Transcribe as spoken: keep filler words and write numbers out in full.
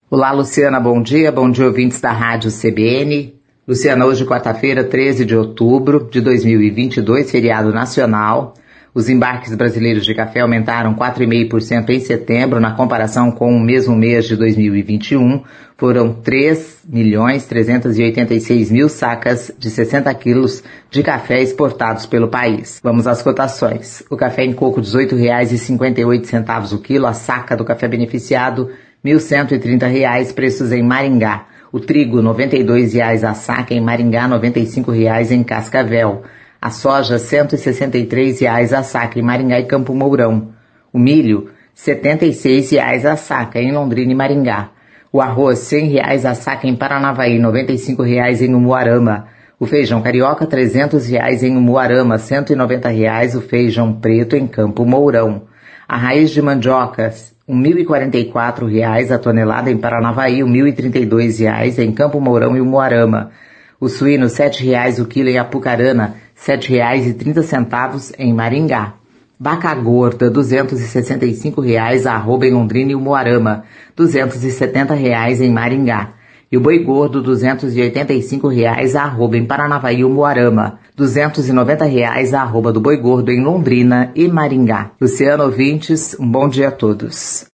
Olá, Luciana, bom dia. Bom dia, ouvintes da Rádio C B N. Luciana, hoje, quarta-feira, treze de outubro de dois mil e vinte e dois, feriado nacional. Os embarques brasileiros de café aumentaram quatro vírgula cinco por cento em setembro, na comparação com o mesmo mês de dois mil e vinte e um. Foram três milhões trezentos e oitenta e seis mil sacas de sessenta quilos de café exportados pelo país. Vamos às cotações. O café em coco, dezoito reais e cinquenta e oito centavos o quilo. A saca do café beneficiado, mil cento e trinta reais, preços em Maringá. O trigo, noventa e dois reais a saca em Maringá, noventa e cinco reais em Cascavel. A soja, cento e sessenta e três reais a saca em Maringá e Campo Mourão. O milho, setenta e seis reais a saca em Londrina e Maringá. O arroz, cem reais a saca em Paranavaí, noventa e cinco reais em Umuarama. O feijão carioca, trezentos reais em Umuarama, cento e noventa reais o feijão preto em Campo Mourão. A raiz de mandioca, mil e quarenta e quatro reais a tonelada em Paranavaí, mil e trinta e dois reais em Campo Mourão e Umuarama. O suíno, sete reais o quilo em Apucarana, sete reais e trinta centavos em Maringá. Vaca gorda, duzentos e sessenta e cinco reais a arroba em Londrina e Umuarama, duzentos e setenta reais em Maringá. E o boi gordo, duzentos e oitenta e cinco reais a arroba em Paranavaí e Umuarama, duzentos e noventa reais a arroba do boi gordo em Londrina e Maringá. Luciano, ouvintes, um bom dia a todos.